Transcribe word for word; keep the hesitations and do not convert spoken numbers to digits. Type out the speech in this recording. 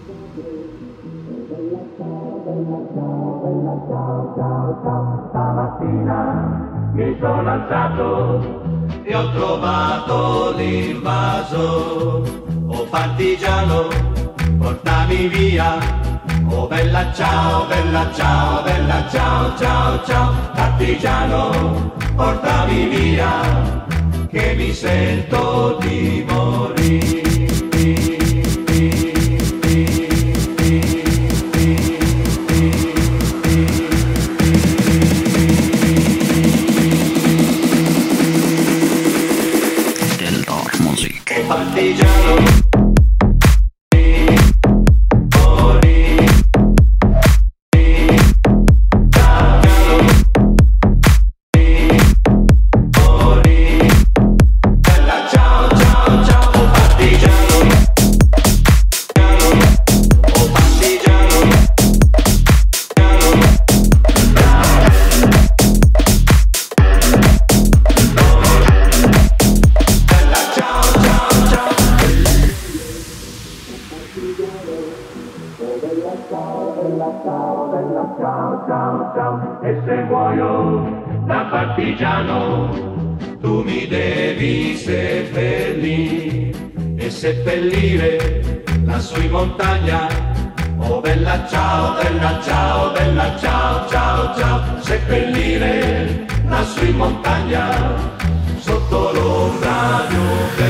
Stamattina mi sono alzato e ho trovato l'invaso. Oh partigiano, portami via. Oh bella ciao, bella ciao, bella ciao, ciao, ciao. Partigiano, portami via, che mi sento di morire. Partigiano e se muoio da partigiano tu mi devi seppellire e seppellire lassù in montagna. Oh bella ciao, bella ciao, bella ciao, ciao, ciao. Seppellire lassù in montagna sotto l'ombra di un